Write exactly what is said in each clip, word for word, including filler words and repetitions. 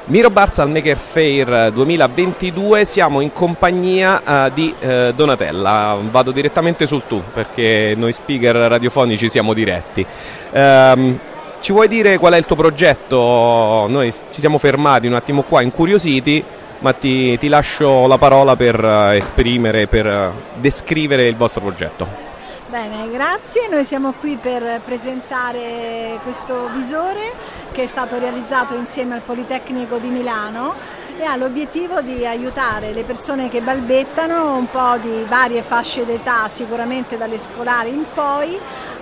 Miro Barzal Maker Faire duemilaventidue, siamo in compagnia uh, di uh, Donatella. Vado direttamente sul tu perché noi speaker radiofonici siamo diretti. Um, ci vuoi dire qual è il tuo progetto? Noi ci siamo fermati un attimo qua incuriositi, ma ti, ti lascio la parola per uh, esprimere, per uh, descrivere il vostro progetto. Bene, grazie. Noi siamo qui per presentare questo visore che è stato realizzato insieme al Politecnico di Milano e ha l'obiettivo di aiutare le persone che balbettano, un po' di varie fasce d'età, sicuramente dalle scolari in poi,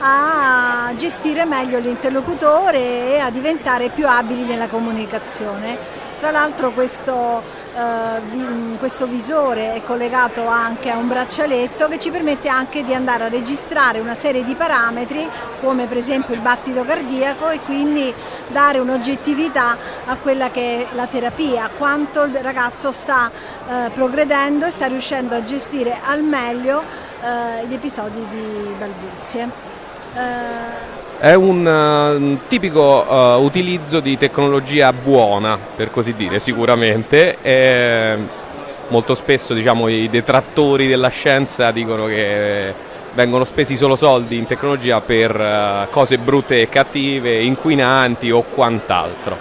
a gestire meglio l'interlocutore e a diventare più abili nella comunicazione. Tra l'altro questo Uh, questo visore è collegato anche a un braccialetto che ci permette anche di andare a registrare una serie di parametri come per esempio il battito cardiaco e quindi dare un'oggettività a quella che è la terapia, quanto il ragazzo sta uh, progredendo e sta riuscendo a gestire al meglio uh, gli episodi di balbuzie. Uh, È un uh, tipico uh, utilizzo di tecnologia buona, per così dire, sicuramente. E molto spesso, diciamo, i detrattori della scienza dicono che vengono spesi solo soldi in tecnologia per uh, cose brutte e cattive, inquinanti o quant'altro.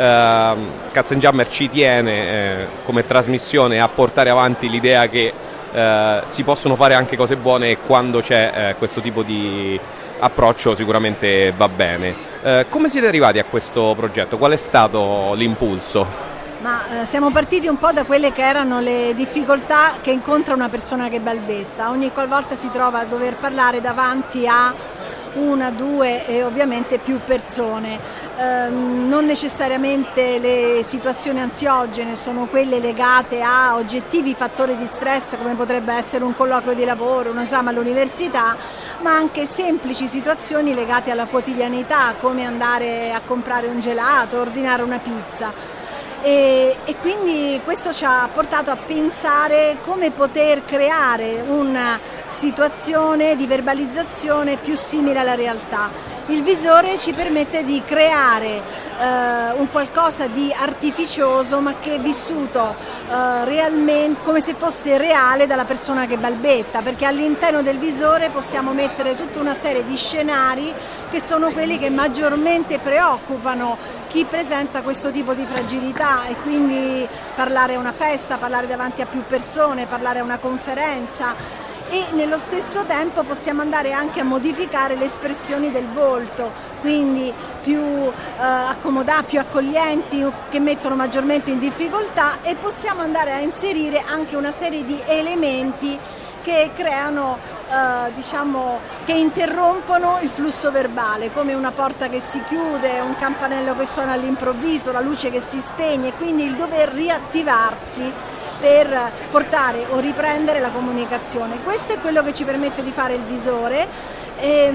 Uh, Katzenjammer ci tiene eh, come trasmissione a portare avanti l'idea che uh, si possono fare anche cose buone quando c'è uh, questo tipo di approccio, sicuramente va bene. Eh, come siete arrivati a questo progetto? Qual è stato l'impulso? Ma eh, siamo partiti un po' da quelle che erano le difficoltà che incontra una persona che balbetta. Ogni qualvolta si trova a dover parlare davanti a una, due e ovviamente più persone. Eh, non necessariamente le situazioni ansiogene sono quelle legate a oggettivi fattori di stress come potrebbe essere un colloquio di lavoro, un esame all'università, ma anche semplici situazioni legate alla quotidianità come andare a comprare un gelato, ordinare una pizza. E, e quindi questo ci ha portato a pensare come poter creare una situazione di verbalizzazione più simile alla realtà. Il visore ci permette di creare eh, un qualcosa di artificioso ma che è vissuto eh, realmente come se fosse reale dalla persona che balbetta, perché all'interno del visore possiamo mettere tutta una serie di scenari che sono quelli che maggiormente preoccupano chi presenta questo tipo di fragilità e quindi parlare a una festa, parlare davanti a più persone, parlare a una conferenza e nello stesso tempo possiamo andare anche a modificare le espressioni del volto, quindi più eh, accomodati, più accoglienti, che mettono maggiormente in difficoltà e possiamo andare a inserire anche una serie di elementi che creano, eh, diciamo, che interrompono il flusso verbale, come una porta che si chiude, un campanello che suona all'improvviso, la luce che si spegne, quindi il dover riattivarsi per portare o riprendere la comunicazione. Questo è quello che ci permette di fare il visore e,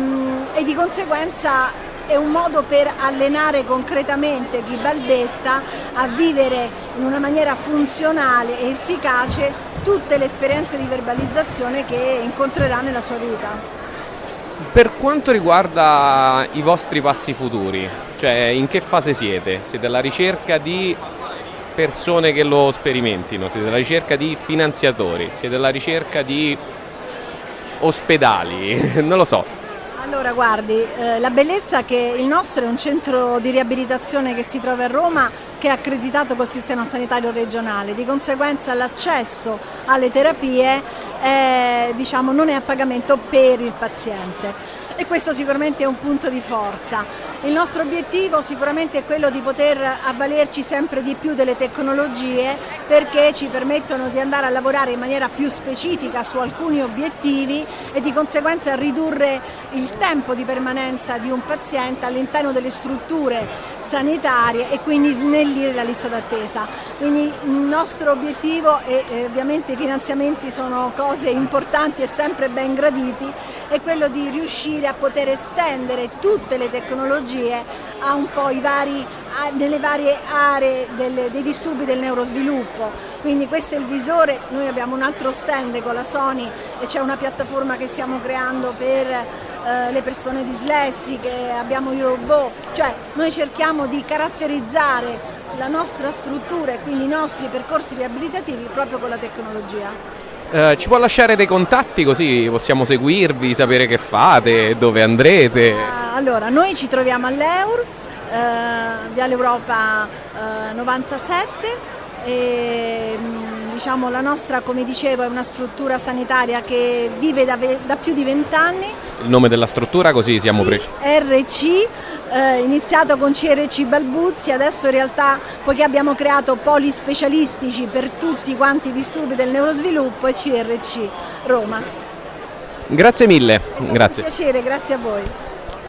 e di conseguenza è un modo per allenare concretamente chi balbetta a vivere in una maniera funzionale e efficace tutte le esperienze di verbalizzazione che incontrerà nella sua vita. Per quanto riguarda i vostri passi futuri, cioè in che fase siete? Siete alla ricerca di persone che lo sperimentino, siete alla ricerca di finanziatori, siete alla ricerca di ospedali, non lo so. Allora guardi, eh, la bellezza è che il nostro è un centro di riabilitazione che si trova a Roma che è accreditato col sistema sanitario regionale, di conseguenza l'accesso alle terapie è, diciamo, non è a pagamento per il paziente e questo sicuramente è un punto di forza. Il nostro obiettivo sicuramente è quello di poter avvalerci sempre di più delle tecnologie perché ci permettono di andare a lavorare in maniera più specifica su alcuni obiettivi e di conseguenza ridurre il tempo di permanenza di un paziente all'interno delle strutture sanitarie e quindi snellire la lista d'attesa. Quindi il nostro obiettivo e eh, ovviamente i finanziamenti sono cose importanti e sempre ben graditi, è quello di riuscire a poter estendere tutte le tecnologie a un po' i vari nelle varie aree del, dei disturbi del neurosviluppo. Quindi questo è il visore, noi abbiamo un altro stand con la Sony e c'è una piattaforma che stiamo creando per eh, le persone dislessiche, abbiamo i robot, cioè noi cerchiamo di caratterizzare la nostra struttura e quindi i nostri percorsi riabilitativi proprio con la tecnologia. Eh, ci può lasciare dei contatti così possiamo seguirvi, sapere che fate, dove andrete? Uh, allora, noi ci troviamo all'Eur, uh, Viale Europa uh, novantasette e diciamo la nostra, come dicevo, è una struttura sanitaria che vive da, ve- da più di vent'anni. Il nome della struttura così siamo C precisi. R C, eh, iniziato con C R C Balbuzzi, adesso in realtà, poiché abbiamo creato poli specialistici per tutti quanti i disturbi del neurosviluppo, è C R C Roma. Grazie mille. È stato Grazie. un piacere, grazie a voi.